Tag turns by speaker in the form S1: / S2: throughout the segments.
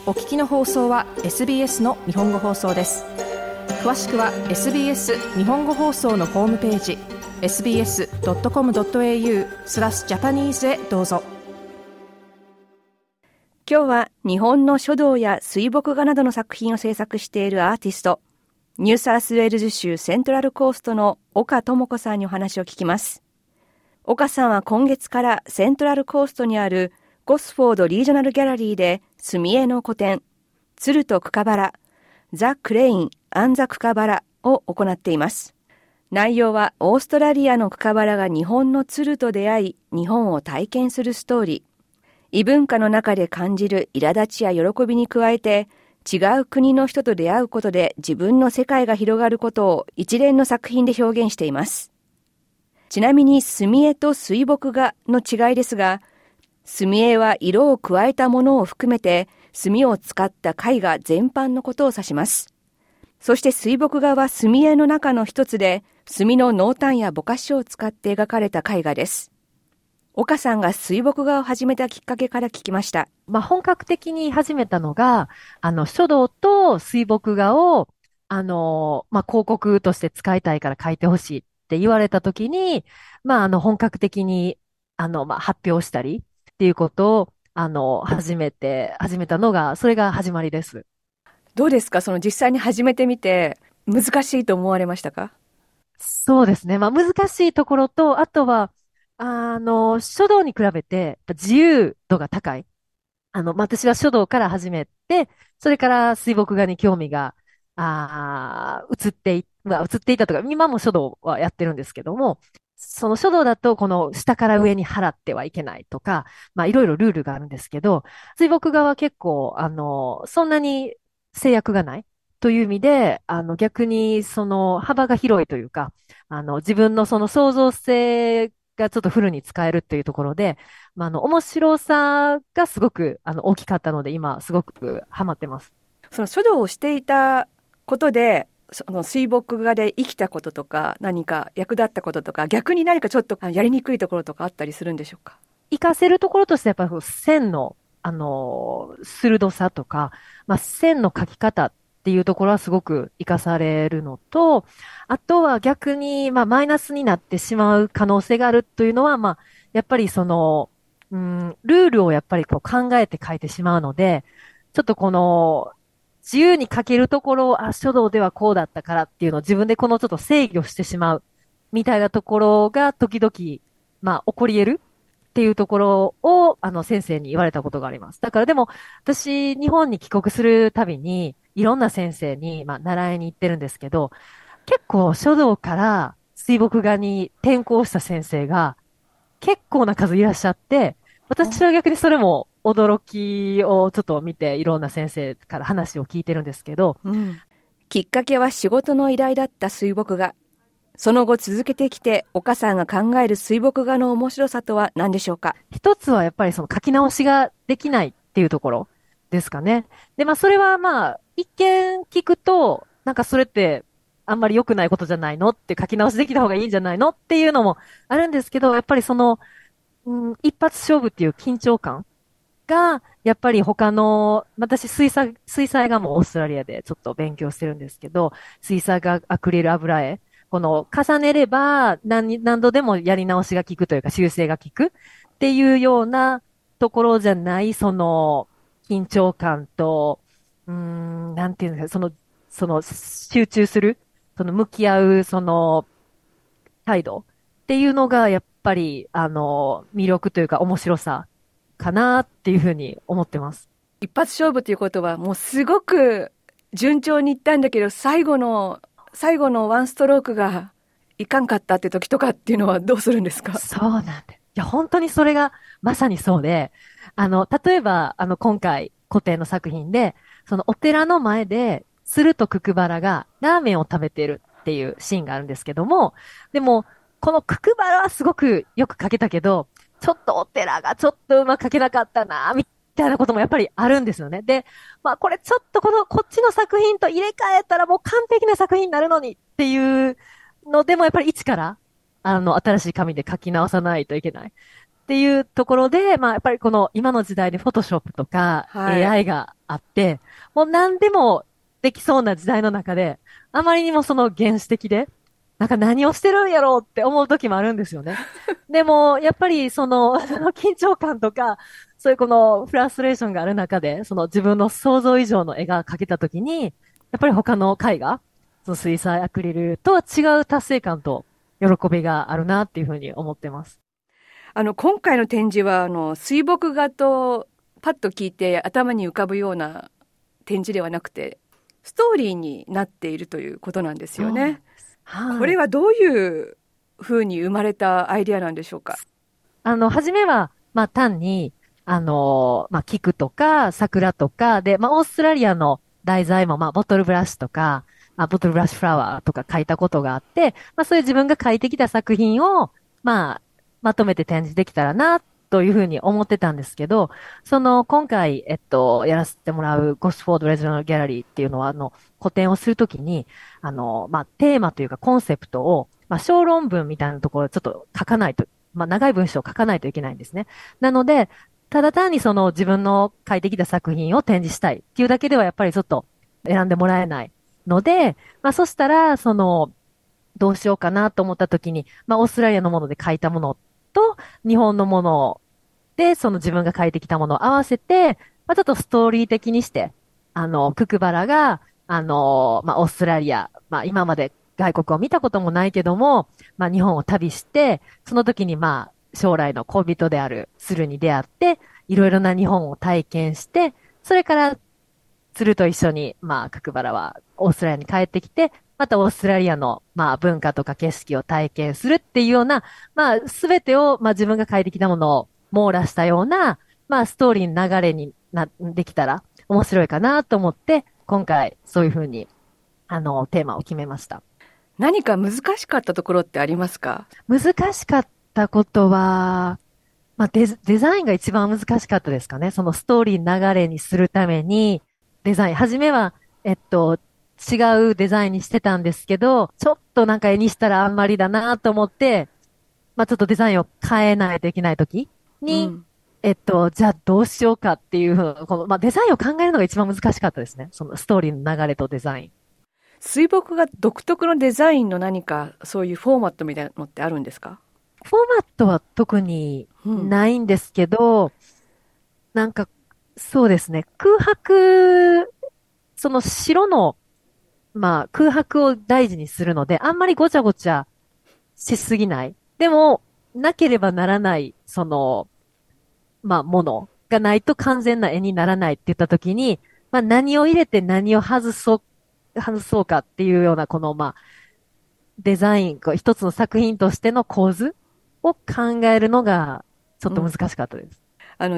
S1: お聞きの放送は SBS の日本語放送です。詳しくは SBS 日本語放送のホームページ sbs.com.au/Japanese へどうぞ。今日は日本の書道や水墨画などの作品を制作しているアーティスト、ニューサウスウェールズ州セントラルコーストの岡智子さんにお話を聞きます。岡さんは今月からセントラルコーストにあるゴスフォードリージョナルギャラリーで墨絵の個展、鶴とクカバラ、ザ・クレイン・アン・ザ・クカバラを行っています。内容はオーストラリアのクカバラが日本の鶴と出会い、日本を体験するストーリー。異文化の中で感じる苛立ちや喜びに加えて、違う国の人と出会うことで自分の世界が広がることを一連の作品で表現しています。ちなみに墨絵と水墨画の違いですが、墨絵は色を加えたものを含めて墨を使った絵画全般のことを指します。そして水墨画は墨絵の中の一つで、墨の濃淡やぼかしを使って描かれた絵画です。岡さんが水墨画を始めたきっかけから聞きました。
S2: 本格的に始めたのが、書道と水墨画を、広告として使いたいから書いてほしいって言われたときに、本格的に、発表したりっていうことを、始めたのが、それが始まりです。
S1: どうですか？実際に始めてみて、難しいと思われましたか？
S2: そうですね。難しいところと、あとは、書道に比べて、やっぱ自由度が高い。私は書道から始めて、それから水墨画に興味が、移っていたとか、今も書道はやってるんですけども、その書道だと、この下から上に払ってはいけないとか、いろいろルールがあるんですけど、水墨画は結構、そんなに制約がないという意味で、逆にその幅が広いというか、自分のその創造性がちょっとフルに使えるっていうところで、面白さがすごく、大きかったので、今、すごくハマってます。
S1: その書道をしていたことで、その水墨画で生きたこととか、何か役立ったこととか、逆に何かちょっとやりにくいところとかあったりするんでしょうか？
S2: 活かせるところとして、やっぱり線の、鋭さとか、線の描き方っていうところはすごく活かされるのと、あとは逆に、マイナスになってしまう可能性があるというのは、やっぱりルールをやっぱりこう考えて書いてしまうので、ちょっとこの、自由に書けるところを、書道ではこうだったからっていうのを自分でこのちょっと制御してしまう、みたいなところが時々、起こり得るっていうところを、先生に言われたことがあります。だからでも、私、日本に帰国するたびに、いろんな先生に、習いに行ってるんですけど、結構書道から水墨画に転校した先生が結構な数いらっしゃって、私は逆にそれも驚きをちょっと見ていろんな先生から話を聞いてるんですけど、
S1: きっかけは仕事の依頼だった水墨画。その後続けてきて、岡さんが考える水墨画の面白さとは何でしょうか？
S2: 一つはやっぱりその書き直しができないっていうところですかね。で、それは一見聞くと、なんかそれってあんまり良くないことじゃないのって書き直しできた方がいいんじゃないのっていうのもあるんですけど、やっぱり一発勝負っていう緊張感が、やっぱり他の、私水彩画もオーストラリアでちょっと勉強してるんですけど、水彩画、アクリル油絵、この重ねれば何度でもやり直しが効くというか修正が効くっていうようなところじゃない、その緊張感と、なんていうんですか、その集中する、その向き合う、その態度っていうのがやっぱり、魅力というか面白さかなっていうふうに思ってます。
S1: 一発勝負ということは、もうすごく順調にいったんだけど、最後のワンストロークがいかんかったって時とかっていうのはどうするんですか？
S2: そうなんだ。いや、本当にそれがまさにそうで、例えば、今回、古典の作品で、そのお寺の前で、鶴とククバラがラーメンを食べてるっていうシーンがあるんですけども、でも、このククバラはすごくよく描けたけど、ちょっとお寺がちょっとうまく描けなかったな、みたいなこともやっぱりあるんですよね。で、これちょっとこっちの作品と入れ替えたらもう完璧な作品になるのにっていうのでもやっぱり一から、新しい紙で書き直さないといけない。っっていうところで、まあやっぱりこの今の時代でフォトショップとか
S1: はい。
S2: AI があって、もう何でもできそうな時代の中で、あまりにもその原始的で、なんか何をしてるんやろうって思う時もあるんですよね。でも、やっぱりその、その緊張感とか、そういうこのフラストレーションがある中で、その自分の想像以上の絵が描けた時に、やっぱり他の絵画、その水彩アクリルとは違う達成感と喜びがあるなっていうふうに思ってます。
S1: 今回の展示は、水墨画とパッと聞いて頭に浮かぶような展示ではなくて、ストーリーになっているということなんですよね。こ
S2: はい。
S1: れはどういうふうに生まれたアイデアなんでしょうか？
S2: 初めは、まあ、単に、まあ、菊とか、桜とか、で、まあ、オーストラリアの題材も、まあ、ボトルブラシとか、まあ、ボトルブラシフラワーとか書いたことがあって、まあ、そういう自分が書いてきた作品を、まあ、まとめて展示できたらな、というふうに思ってたんですけど、今回、やらせてもらうゴスフォード・レジョナル・ギャラリーっていうのは、個展をするときに、まあ、テーマというかコンセプトを、まあ、小論文みたいなところをちょっと書かないと、まあ、長い文章を書かないといけないんですね。なので、ただ単にその自分の書いてきた作品を展示したいっていうだけではやっぱりちょっと選んでもらえないので、まあそしたら、どうしようかなと思った時に、まあオーストラリアのもので書いたものと日本のもので、その自分が書いてきたものを合わせて、まあちょっとストーリー的にして、ククバラが、まあオーストラリア、まあ今まで外国を見たこともないけども、まあ日本を旅して、その時にまあ将来の恋人である鶴に出会って、いろいろな日本を体験して、それから鶴と一緒に、まあ、ククバラはオーストラリアに帰ってきて、またオーストラリアの、まあ、文化とか景色を体験するっていうような、まあ、すべてを、まあ、自分が書いてきたものを網羅したような、まあ、ストーリーの流れにできたら面白いかなと思って、今回、そういうふうに、テーマを決めました。
S1: 何か難しかったところってありますか？
S2: 難しかったことは、まあ、デザインが一番難しかったですかね。そのストーリー流れにするために、デザイン、初めは、違うデザインにしてたんですけど、ちょっとなんか絵にしたらあんまりだなと思って、まあ、ちょっとデザインを変えないといけない時に、
S1: うん。
S2: じゃあどうしようかっていう、まあ、デザインを考えるのが一番難しかったですね。そのストーリーの流れとデザイン。
S1: 水墨画独特のデザインの何かそういうフォーマットみたいなのってあるんですか？
S2: フォーマットは特に
S1: うん。
S2: ないんですけど、なんか、そうですね。空白、その白の、まあ、空白を大事にするので、あんまりごちゃごちゃしすぎない。でも、なければならない、まあ、ものがないと完全な絵にならないって言ったときに、まあ、何を入れて何を外そうかっていうような、まあ、デザイン、一つの作品としての構図を考えるのが、ちょっと
S1: うん。
S2: 難しかったです。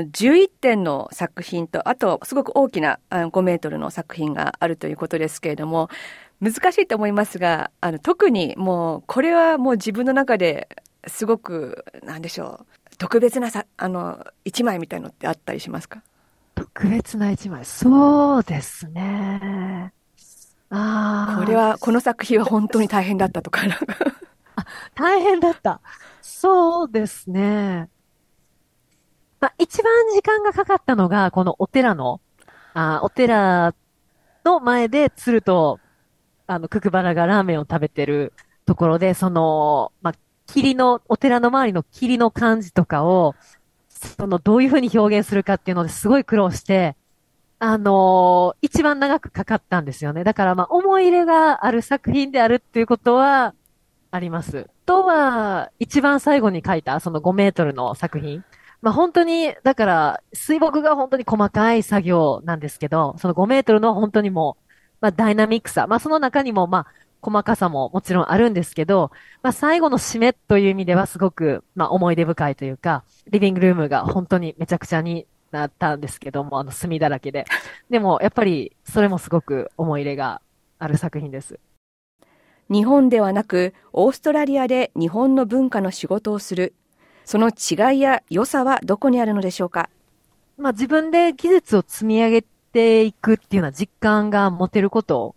S1: 11点の作品と、あと、すごく大きな5メートルの作品があるということですけれども、難しいと思いますが、特にもう、これはもう自分の中ですごく、なんでしょう、特別な一枚みたいのってあったりしますか？
S2: 特別な一枚。そうですね。
S1: これ
S2: あ
S1: は、この作品は本当に大変だったとか、なんか。
S2: あ、大変だった。そうですね。まあ、一番時間がかかったのが、このお寺の前で鶴と、ククバラがラーメンを食べてるところで、まあ、お寺の周りの霧の感じとかを、どういうふうに表現するかっていうのですごい苦労して、一番長くかかったんですよね。だから、まあ、思い入れがある作品であるっていうことはあります。とは、一番最後に書いた、その5メートルの作品。まあ、本当に、だから、水墨が本当に細かい作業なんですけど、その5メートルの本当にもう、まあ、ダイナミックさ。まあ、その中にも、まあ、細かさももちろんあるんですけど、まあ、最後の締めという意味ではすごく、まあ、思い出深いというか、リビングルームが本当にめちゃくちゃになったんですけども、墨だらけで。でも、やっぱり、それもすごく思い入れがある作品です。
S1: 日本ではなく、オーストラリアで日本の文化の仕事をする。その違いや良さはどこにあるのでしょうか？
S2: まあ自分で技術を積み上げていくっていうような実感が持てること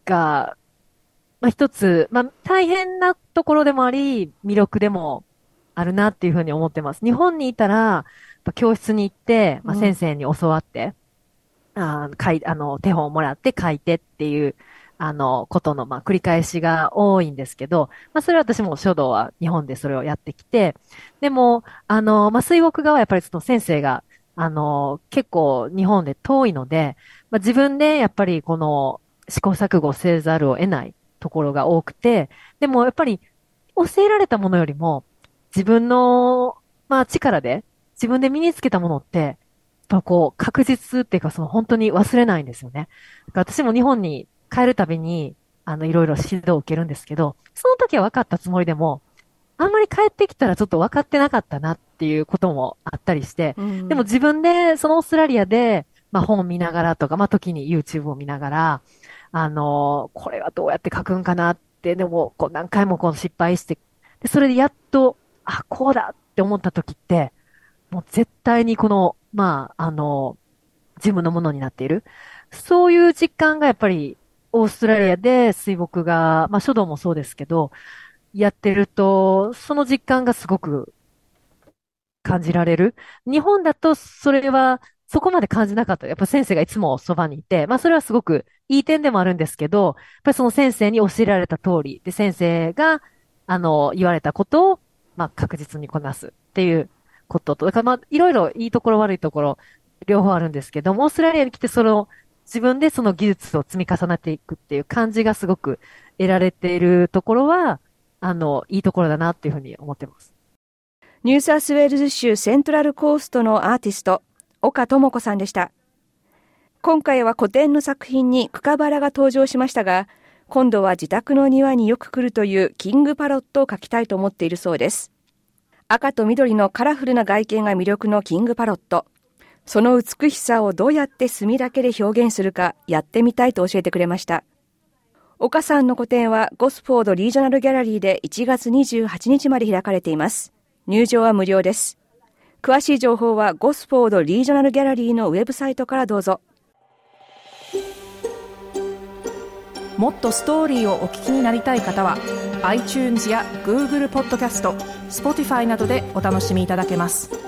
S2: が、まあ一つ、まあ大変なところでもあり、魅力でもあるなっていうふうに思ってます。日本にいたら、やっぱ教室に行って、先生に教わって、手本をもらって書いてっていう、ことの、繰り返しが多いんですけど、それは私も書道は日本でそれをやってきて、でも、水墨画はやっぱりその先生が、結構日本で遠いので、自分でやっぱりこの試行錯誤せざるを得ないところが多くて、でもやっぱり教えられたものよりも、自分の、力で、自分で身につけたものって、やっぱ確実っていうか、その本当に忘れないんですよね。だから私も日本に帰るたびに、いろいろ指導を受けるんですけど、その時は分かったつもりでも、あんまり帰ってきたらちょっと分かってなかったなっていうこともあったりして、でも自分で、そのオーストラリアで、本を見ながらとか、時に YouTube を見ながら、これはどうやって書くんかなって、でも、何回も失敗して、で、それでやっと、こうだって思った時って、もう絶対に自分のものになっている。そういう実感がやっぱり、オーストラリアで水墨画、書道もそうですけど、やってると、その実感がすごく感じられる。日本だとそれはそこまで感じなかった。やっぱ先生がいつもそばにいて、それはすごくいい点でもあるんですけど、やっぱりその先生に教えられた通り、で、先生が、言われたことを、確実にこなすっていうことと、だからいろいろいいところ悪いところ、両方あるんですけども、オーストラリアに来て自分でその技術を積み重ねていくっていう感じがすごく得られているところは、いいところだなっていうふうに思ってます。
S1: ニューサウスウェールズ州セントラルコーストのアーティスト、岡智子さんでした。今回は古典の作品にクカバラが登場しましたが、今度は自宅の庭によく来るというキングパロットを描きたいと思っているそうです。赤と緑のカラフルな外見が魅力のキングパロット。その美しさをどうやって墨だけで表現するかやってみたいと教えてくれました。岡さんの個展はゴスフォードリージョナルギャラリーで1月28日まで開かれています。入場は無料です。詳しい情報はゴスフォードリージョナルギャラリーのウェブサイトからどうぞ。
S3: もっとストーリーをお聞きになりたい方は iTunes や Google ポッドキャスト、Spotify などでお楽しみいただけます。